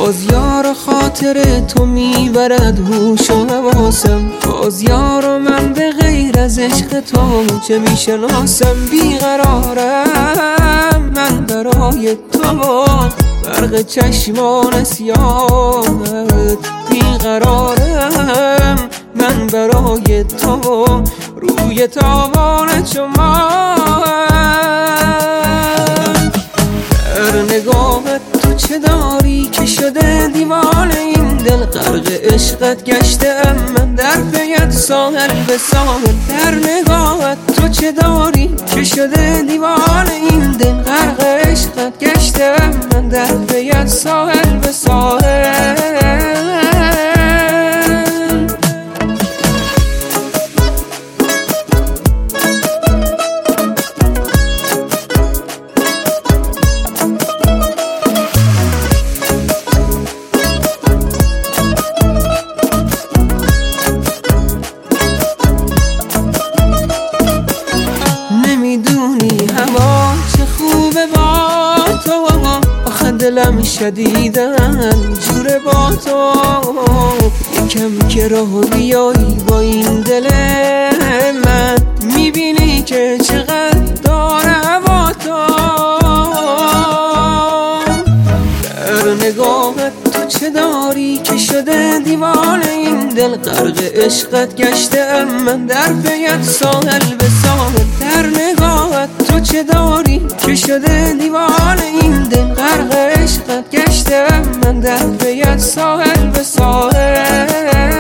باز یار خاطر تو میبرد هوش و حواسم، باز یار من به غیر از عشق تو چه میشناسم. بیقرارم من برای تو، برق چشمان سیاهت. بیقرارم من برای تو، روی تابان چمن. در نگاهت تو چه داری که شده دیوانه این دل؟ غرق عشقت گشتم من در پیت ساحل به ساحل. در نگاهت تو چه داری که شده دیوانه این دل؟ غرق عشقت گشتم من در پیت ساحل به ساحل. دلم شدیدن جوره با تو، یکم که راه بیایی با این دل من، میبینی که چقدر داره با تو. در نگاهت تو چه داری که شده دیوانه این دل؟ غرق عشقت گشتم من در پیت ساحل به ساحل. در نگاهت تو چه داری که شده دیوانه این دل؟ غرق عشقت گشتم من در پیت ساحل به ساحل.